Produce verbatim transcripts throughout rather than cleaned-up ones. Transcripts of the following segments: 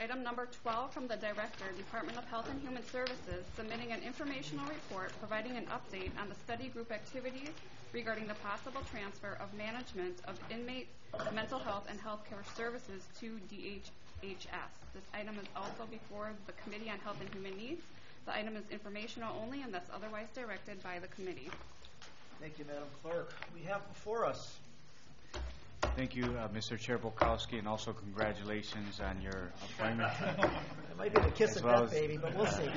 item number twelve from the Director, Department of Health and Human Services, submitting an informational report providing an update on the study group activities regarding the possible transfer of management of inmate mental health and healthcare services to D H H S. This item is also before the Committee on Health and Human Needs. The item is informational only and thus otherwise directed by the committee. Thank you, Madam Clerk. We have before us. Thank you, uh, Mister Chair Bukowski, and also congratulations on your appointment. It might be the kiss of well death, baby, but we'll see.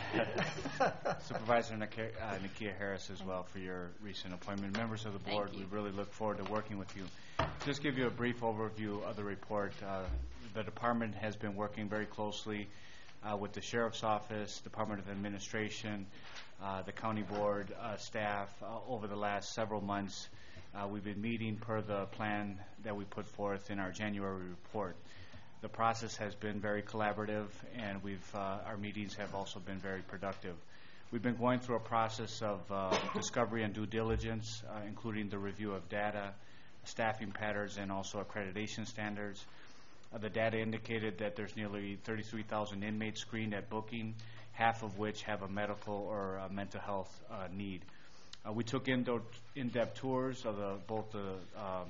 Supervisor Nakia, uh, Nakia Harris as well for your recent appointment. Members of the board, we really look forward to working with you. Just give you a brief overview of the report. Uh, the department has been working very closely uh, with the Sheriff's Office, Department of Administration, uh, the County Board uh, staff uh, over the last several months. Uh, we've been meeting per the plan that we put forth in our January report. The process has been very collaborative, and we've uh, our meetings have also been very productive. We've been going through a process of uh, discovery and due diligence, uh, including the review of data, staffing patterns, and also accreditation standards. Uh, the data indicated that there's nearly thirty-three thousand inmates screened at booking, half of which have a medical or a mental health uh, need. Uh, we took in in-depth tours of the, both the um,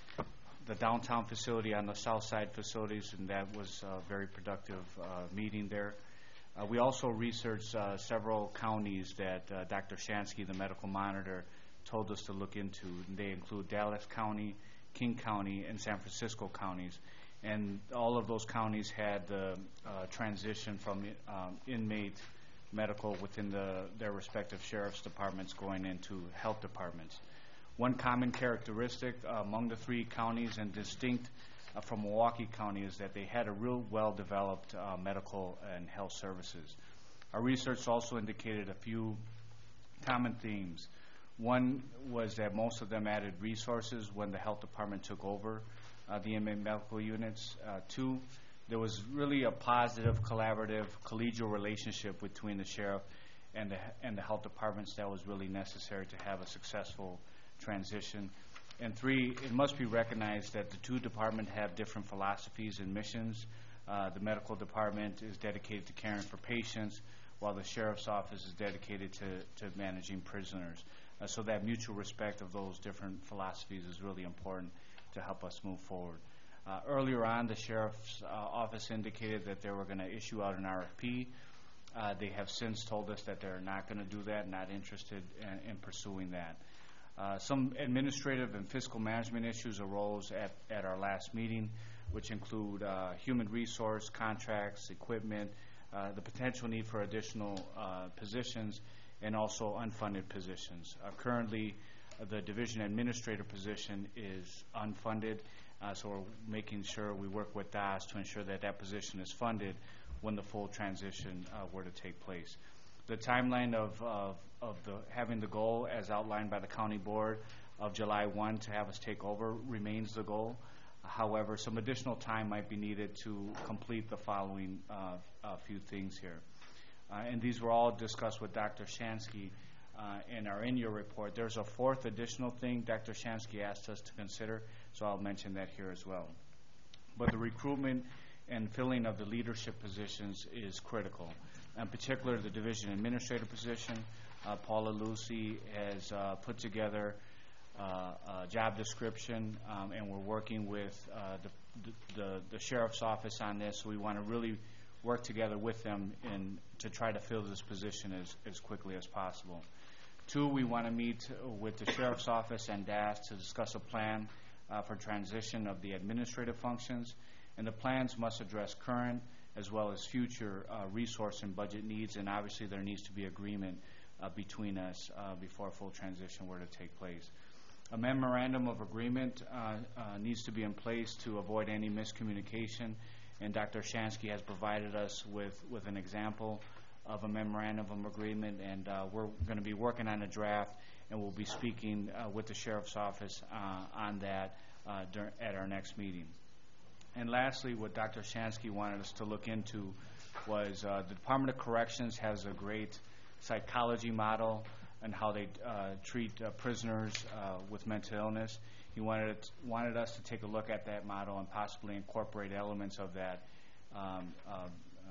the downtown facility and the south side facilities, and that was a very productive uh, meeting there. Uh, we also researched uh, several counties that uh, Doctor Shansky, the medical monitor, told us to look into. And they include Dallas County, King County, and San Francisco counties. And all of those counties had the uh, transition from um, inmate medical within the, their respective sheriff's departments going into health departments. One common characteristic uh, among the three counties and distinct uh, from Milwaukee County is that they had a real well-developed uh, medical and health services. Our research also indicated a few common themes. One was that most of them added resources when the health department took over uh, the inmate medical units. Uh, two, there was really a positive, collaborative, collegial relationship between the sheriff and the, and the health departments that was really necessary to have a successful transition. And three, it must be recognized that the two departments have different philosophies and missions. Uh, the medical department is dedicated to caring for patients, while the sheriff's office is dedicated to, to managing prisoners. Uh, so that mutual respect of those different philosophies is really important to help us move forward. Uh, earlier on, the Sheriff's uh, Office indicated that they were going to issue out an R F P. Uh, they have since told us that they're not going to do that, not interested in, in pursuing that. Uh, some administrative and fiscal management issues arose at, at our last meeting, which include uh, human resource, contracts, equipment, uh, the potential need for additional uh, positions, and also unfunded positions. Uh, currently, uh, the division administrator position is unfunded. Uh, so we're making sure we work with D A S to ensure that that position is funded when the full transition uh, were to take place. The timeline of, of, of the, having the goal as outlined by the county board of July first to have us take over remains the goal. However, some additional time might be needed to complete the following uh, uh, few things here. Uh, and these were all discussed with Doctor Shansky uh, and are in your report. There's a fourth additional thing Doctor Shansky asked us to consider, so I'll mention that here as well. But the recruitment and filling of the leadership positions is critical. In particular, the division administrator position. Uh, Paula Lucy has uh, put together uh, a job description, um, and we're working with uh, the, the, the sheriff's office on this. So we want to really work together with them in, to try to fill this position as, as quickly as possible. Two, we want to meet with the sheriff's office and D A S to discuss a plan uh, for transition of the administrative functions, and the plans must address current as well as future uh, resource and budget needs, and obviously there needs to be agreement uh, between us uh, before a full transition were to take place. A memorandum of agreement uh, uh, needs to be in place to avoid any miscommunication, and Doctor Shansky has provided us with, with an example of a memorandum of agreement, and uh, we're going to be working on a draft, and we'll be speaking uh, with the Sheriff's Office uh, on that uh, at our next meeting. And lastly, what Doctor Shansky wanted us to look into was uh, the Department of Corrections has a great psychology model and how they uh, treat uh, prisoners uh, with mental illness. He wanted it, wanted us to take a look at that model and possibly incorporate elements of that um, uh,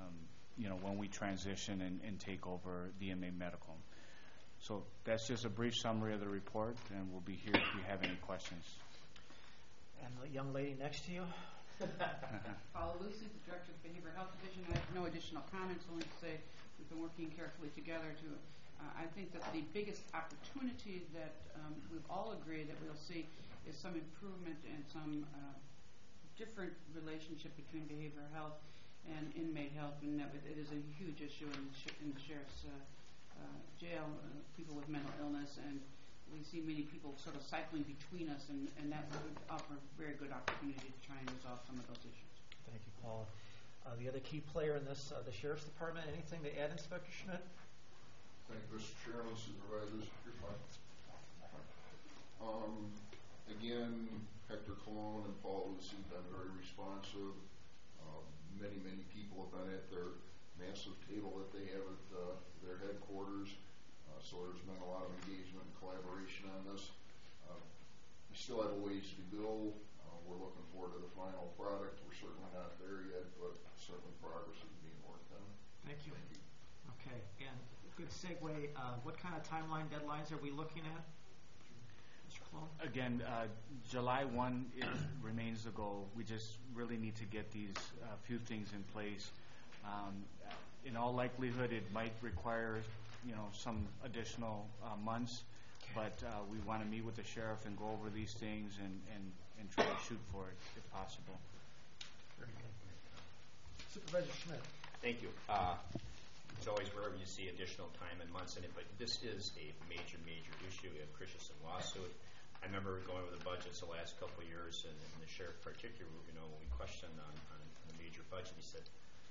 um, you know, when we transition and, and take over the inmate medical. So that's just a brief summary of the report, and we'll be here if you have any questions. And the young lady next to you? Paula Lucy, the Director of the Behavioral Health Division. I have no additional comments, only to say we've been working carefully together to, uh, I think that the biggest opportunity that um, we've all agreed that we'll see is some improvement and some uh, different relationship between behavioral health and inmate health, and that it is a huge issue in the, sh- in the sheriff's uh, uh, jail, uh, people with mental illness, and we see many people sort of cycling between us, and, and that would offer a very good opportunity to try and resolve some of those issues. Thank you, Paul. Uh, the other key player in this, uh, the Sheriff's Department, anything to add, Inspector Schmidt? Thank you, Mister Chairman, Supervisors. You're fine. Um, again, Hector Colon and Paul Lucy have been very responsive. Uh, many, many people have been at their massive table that they have at uh, their headquarters. Uh, so there's been a lot of engagement and collaboration on this. Uh, we still have a ways to go. Uh, we're looking forward to the final product. We're certainly not there yet, but certainly progress is being worked on. Thank you. Thank you. Okay, and good segue. Uh, what kind of timeline deadlines are we looking at? Mister Colon? Again, uh, July first is, remains the goal. We just really need to get these uh, few things in place. Um, in all likelihood, it might require you know, some additional uh, months, but uh, we want to meet with the sheriff and go over these things and, and, and try to shoot for it if possible. Very good. Supervisor Schmidt. Thank you. Uh, it's always rare when you see additional time and months in it, but this is a major, major issue. We have Christensen lawsuit. I remember going over the budgets the last couple of years, and, and the sheriff particularly, you know, when we questioned on, on the major budget, he said,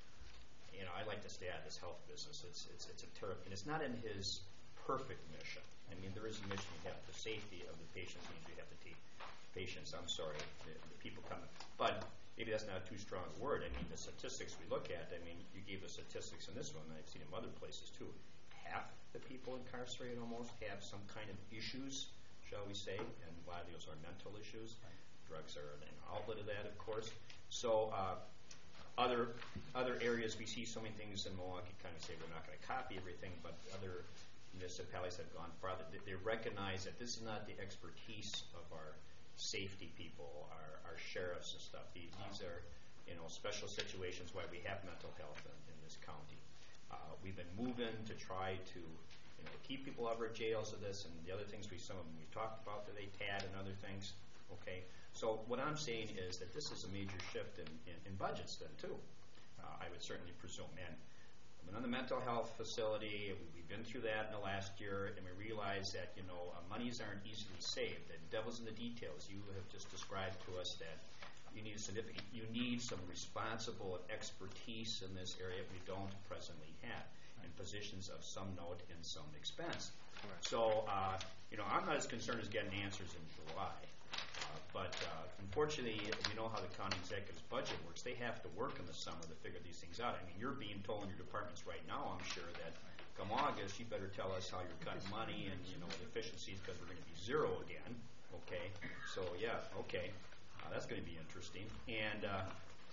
you know, I like to stay out of this health business. It's it's it's a terrible, and it's not in his perfect mission. I mean, there is a mission you have. The safety of the patients means you have to take patients. I'm sorry, the, the people coming, but maybe that's not too strong a word. I mean, the statistics we look at. I mean, you gave the statistics in this one. And I've seen them other places too. Half the people incarcerated almost have some kind of issues, shall we say, and a lot of those are mental issues. Drugs are an outlet of that, of course. So. Uh, Other other areas, we see so many things in Milwaukee kind of say we're not going to copy everything, but other municipalities have gone farther. They, they recognize that this is not the expertise of our safety people, our, our sheriffs and stuff. These, these are, you know, special situations why we have mental health in, in this county. Uh, we've been moving to try to, you know, keep people out of our jails of this and the other things we some of them we talked about today, T A D and other things. Okay. So what I'm saying is that this is a major shift in, in, in budgets then too. Uh, I would certainly presume. And I've been on the mental health facility. We've been through that in the last year, and we realize that you know uh, monies aren't easily saved. The devil's in the details. You have just described to us that you need a significant, you need some responsible expertise in this area we don't presently have, and positions of some note and some expense. Correct. So uh, you know I'm not as concerned as getting answers in July. Uh, but uh, unfortunately, you know how the county executive's budget works. They have to work in the summer to figure these things out. I mean, you're being told in your departments right now, I'm sure, that come August, you better tell us how you're cutting money and, you know, the efficiencies because we're going to be zero again. Okay? So, yeah, okay. Uh, that's going to be interesting. And uh,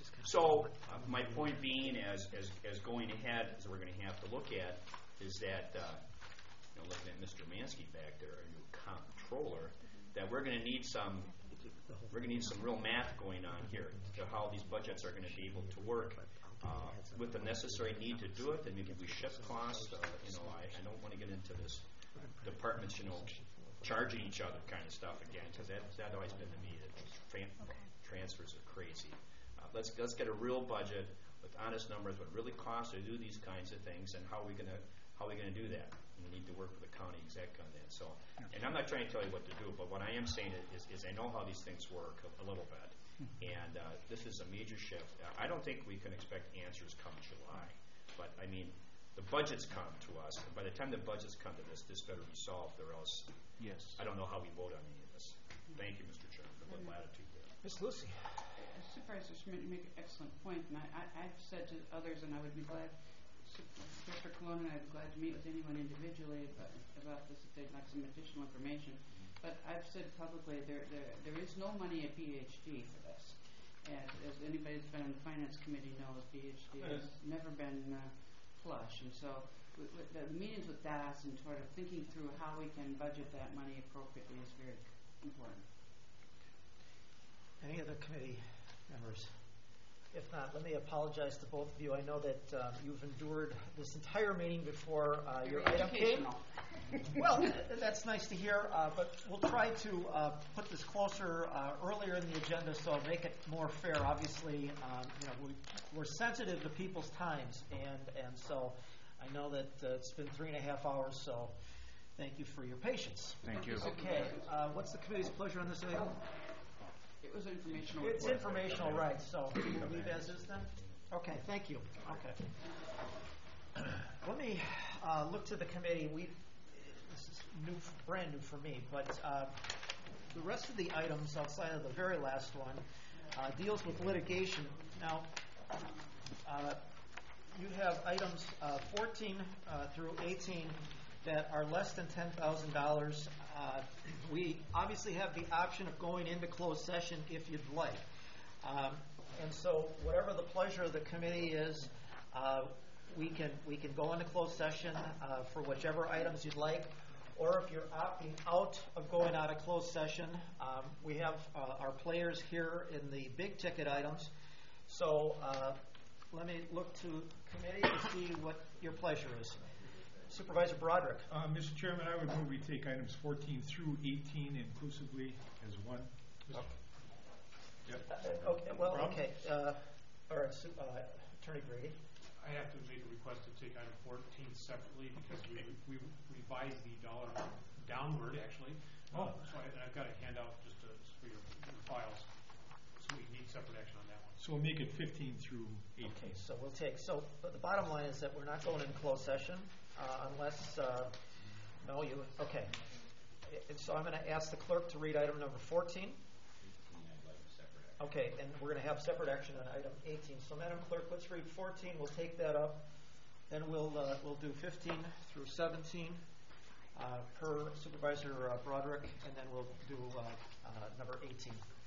so uh, my point being, as, as, as going ahead, as we're going to have to look at, is that, uh, you know, looking at Mister Mansky back there, our new comptroller, that we're going to need some we're going to need some real math going on here to how these budgets are going to be able to work uh, with the necessary need to do it, and maybe we shift costs. Uh, you know, I, I don't want to get into this departments, you know, charging each other kind of stuff again, because that that's always been to me that tra- transfers are crazy. Uh, let's let's get a real budget with honest numbers, what it really costs to do these kinds of things, and how are we going to how are we going to do that? We need to work with the county exec on that. So, and I'm not trying to tell you what to do, but what I am saying is, is I know how these things work a, a little bit, and uh, this is a major shift. I don't think we can expect answers come July, but I mean, the budgets come to us, and by the time the budgets come to this, this better be solved, or else yes. I don't know how we vote on any of this. Thank you, Mister Chairman, for the latitude there. Miz Lucy. Supervisor Schmidt, you make an excellent point, and I, I, I've said to others, and I would be glad, Mister Colon and I would be glad to meet with anyone individually about, about this if they'd like some additional information. But I've said publicly there, there there is no money at P H D for this, as, as anybody that's been on the finance committee knows, B H D has never been uh, flush. And so w- w- the meetings with D A S and sort of thinking through how we can budget that money appropriately is very important. Any other committee members? If not, let me apologize to both of you. I know that um, you've endured this entire meeting before uh, your Very item came. educational. Well, that's nice to hear, uh, but we'll try to uh, put this closer uh, earlier in the agenda so make it more fair. Obviously, um, you know, we, we're sensitive to people's times, and, and so I know that uh, it's been three and a half hours, so thank you for your patience. Thank you. Okay, uh, what's the committee's pleasure on this item? It was informational. It's report. informational, right, so we'll leave as is then? Okay, thank you. Okay. Let me uh, look to the committee. We, this is new, brand new for me, but uh, the rest of the items outside of the very last one uh, deals with litigation. Now, uh, you have items uh, fourteen uh, through eighteen that are less than ten thousand dollars. Uh, we obviously have the option of going into closed session if you'd like. Um, and so whatever the pleasure of the committee is, uh, we can we can go into closed session uh, for whichever items you'd like. Or if you're opting out of going out of closed session, um, we have uh, our players here in the big ticket items. So uh, let me look to committee to see what your pleasure is. Supervisor Broderick. Uh, Mister Chairman, I would move we take items fourteen through eighteen inclusively as one. Okay. Yep. Uh, okay. Well, Problem? okay. Uh, all right, so, uh, Attorney Grady. I have to make a request to take item fourteen separately because we we revised the dollar downward actually. Oh. Uh, so I, I've got a handout just to, for your, your files. So we need separate action on that one. So we'll make it fifteen through eighteen. Okay, so we'll take. So but the bottom line is that we're not going in closed session uh, unless. Uh, no, you. Okay. And so I'm going to ask the clerk to read item number fourteen. Okay, and we're going to have separate action on item eighteen. So, Madam Clerk, let's read fourteen. We'll take that up. Then we'll uh, we'll do fifteen through seventeen uh, per Supervisor uh, Broderick, and then we'll do uh, uh, number eighteen.